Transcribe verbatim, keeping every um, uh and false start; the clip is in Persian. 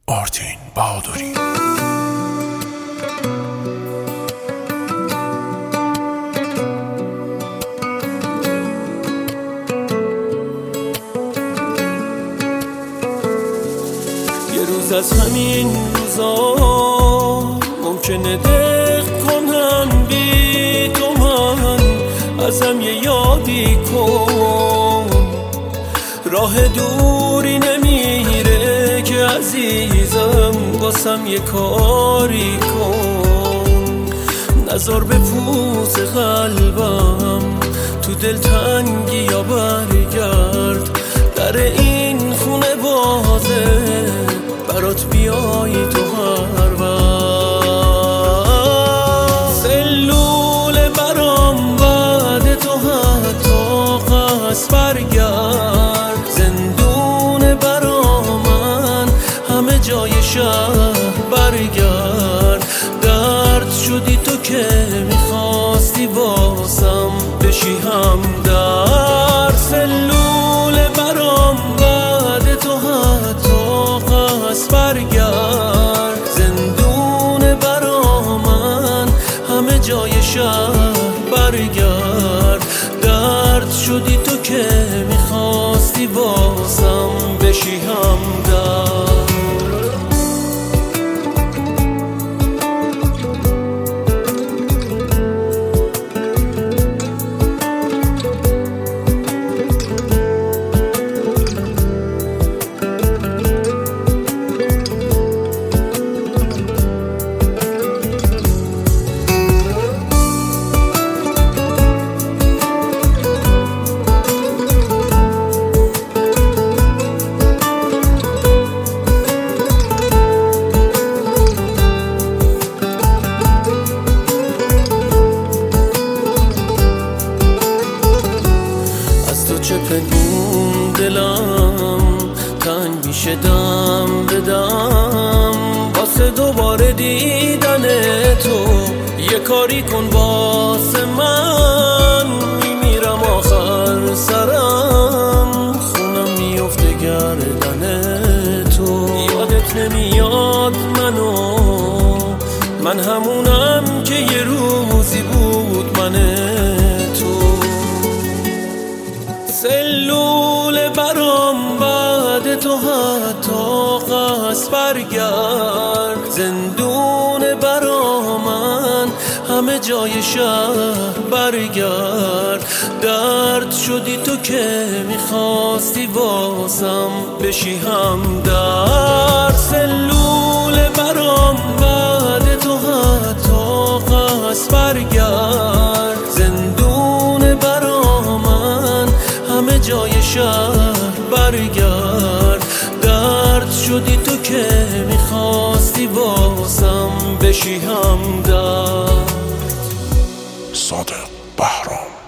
آرتین بهادری. یه روز از همین روزا ممکنه دق کنم بی تو، من ازم یه یادی کن. راه دوری نمیره که عزیزم، واسم یه کاری کن. نذار به پوز قلبم تو دلتنگی یا برگرد، در این خونه بازه برات بیایی تو هر وقت. سلول برام بعد تو حتی قصد برگرد، زندون برا من همه جای شهر برگرد. درد شدی تو که میخواستی واسم بشی همدرد. سلول برام بعد تو حتی قصد برگرد، زندون برا من همه جای شهر برگرد. درد شدی تو که میخواستی واسم بشی همدرد. چه پنهون دلم تنگ میشه دم بدم، واسه دوباره دیدن تو. یه کاری کن واسه من، میمیرم آخر سرم، خونم میفته گردن تو. یادت نمیاد منو، من همونم که یه روزی بود من تو. سلول برام بعد تو حتی قصد برگرد، زندون برا من همه جای شهر برگرد. درد شدی تو که میخواستی واسم بشی همدرد. سلول برام بعد تو حتی قصد برگرد، زندون برا من همه جای شهر برگرد. درد شدی تو که میخواستی واسم بشی همدرد. صادق بهرام.